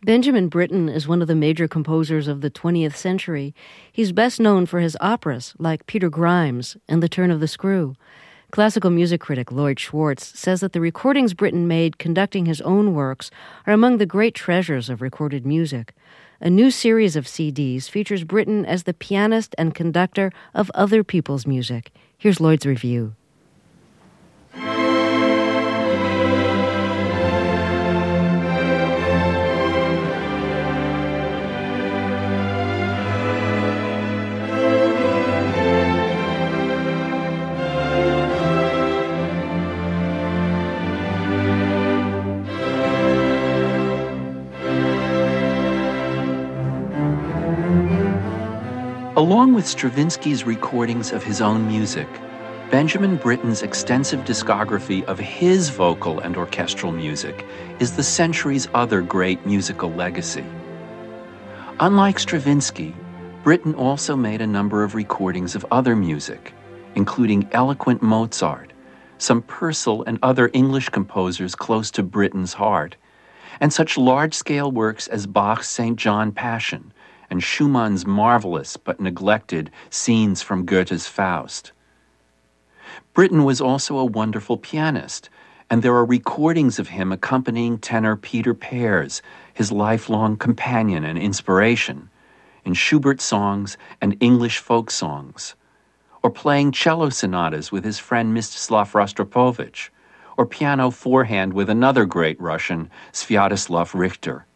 Benjamin Britten is one of the major composers of the 20th century. He's best known for his operas like Peter Grimes and The Turn of the Screw. Classical music critic Lloyd Schwartz says that the recordings Britten made conducting his own works are among the great treasures of recorded music. A new series of CDs features Britten as the pianist and conductor of other people's music. Here's Lloyd's review. Along with Stravinsky's recordings of his own music, Benjamin Britten's extensive discography of his vocal and orchestral music is the century's other great musical legacy. Unlike Stravinsky, Britten also made a number of recordings of other music, including eloquent Mozart, some Purcell and other English composers close to Britten's heart, and such large-scale works as Bach's St. John Passion, and Schumann's marvelous but neglected Scenes from Goethe's Faust. Britten was also a wonderful pianist, and there are recordings of him accompanying tenor Peter Pears, his lifelong companion and inspiration, in Schubert songs and English folk songs, or playing cello sonatas with his friend Mstislav Rostropovich, or piano fourhand with another great Russian, Sviatoslav Richter.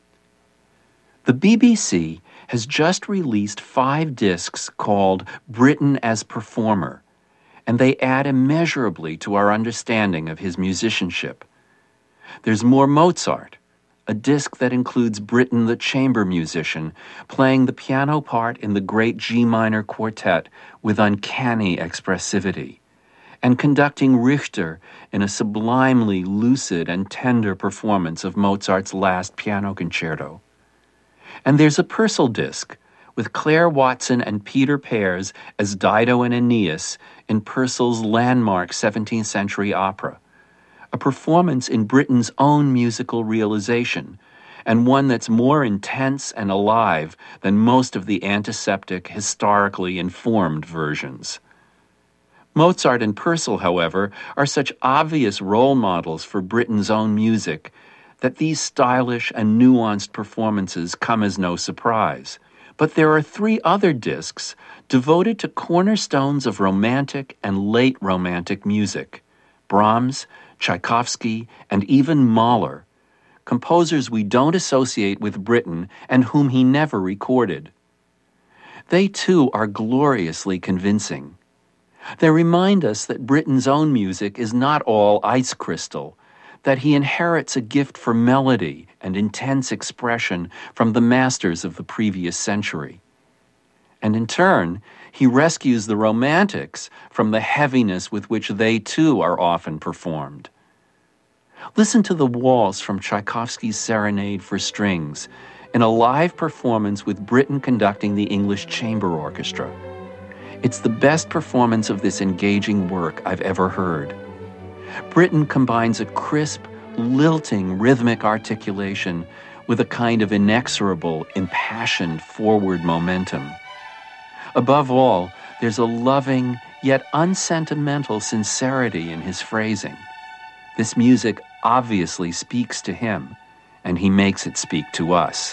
The BBC has just released 5 discs called Britten as Performer, and they add immeasurably to our understanding of his musicianship. There's more Mozart, a disc that includes Britten the chamber musician, playing the piano part in the great G minor quartet with uncanny expressivity, and conducting Richter in a sublimely lucid and tender performance of Mozart's last piano concerto. And there's a Purcell disc with Claire Watson and Peter Pears as Dido and Aeneas in Purcell's landmark 17th century opera, a performance in Britten's own musical realization, and one that's more intense and alive than most of the antiseptic, historically informed versions. Mozart and Purcell, however, are such obvious role models for Britten's own music that these stylish and nuanced performances come as no surprise. But there are 3 other discs devoted to cornerstones of romantic and late romantic music: Brahms, Tchaikovsky, and even Mahler, composers we don't associate with Britten and whom he never recorded. They too are gloriously convincing. They remind us that Britten's own music is not all ice crystal, that he inherits a gift for melody and intense expression from the masters of the previous century. And in turn, he rescues the romantics from the heaviness with which they too are often performed. Listen to the waltz from Tchaikovsky's Serenade for Strings in a live performance with Britten conducting the English Chamber Orchestra. It's the best performance of this engaging work I've ever heard. Britten combines a crisp, lilting rhythmic articulation with a kind of inexorable, impassioned forward momentum. Above all, there's a loving yet unsentimental sincerity in his phrasing. This music obviously speaks to him, and he makes it speak to us.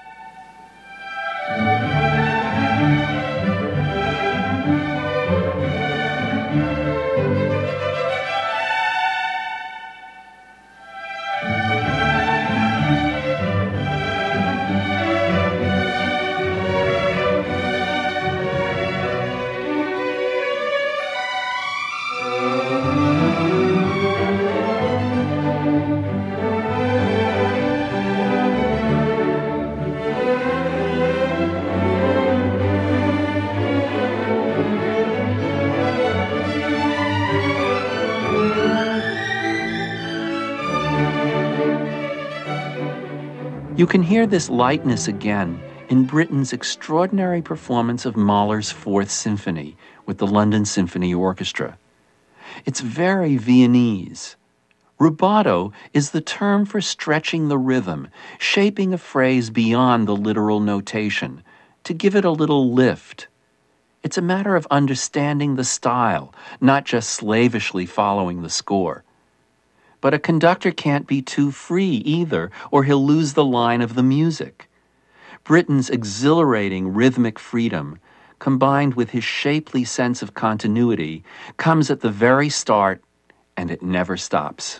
You can hear this lightness again in Britten's extraordinary performance of Mahler's Fourth Symphony with the London Symphony Orchestra. It's very Viennese, Rubato is the term for stretching the rhythm, shaping a phrase beyond the literal notation, to give it a little lift. It's a matter of understanding the style, not just slavishly following the score. But a conductor can't be too free either, or he'll lose the line of the music. Britten's exhilarating rhythmic freedom, combined with his shapely sense of continuity, comes at the very start, and it never stops.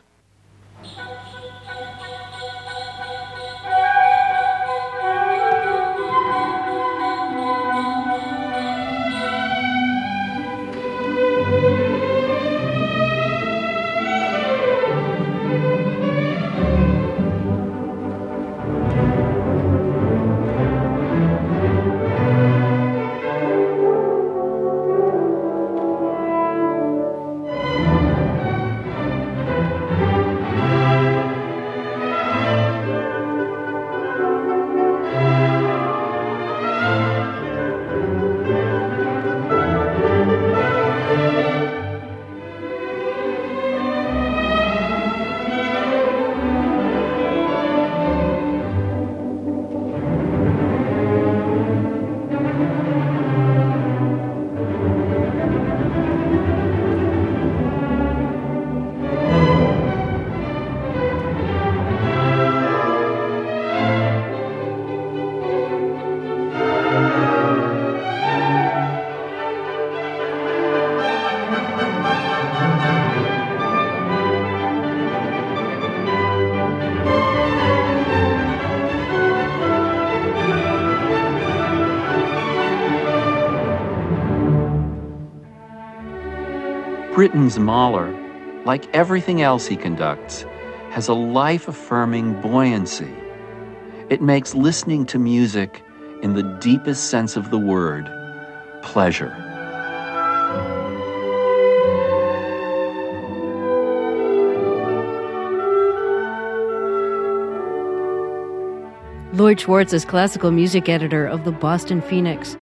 Britten's Mahler, like everything else he conducts, has a life-affirming buoyancy. It makes listening to music, in the deepest sense of the word, pleasure. Lloyd Schwartz is classical music editor of the Boston Phoenix.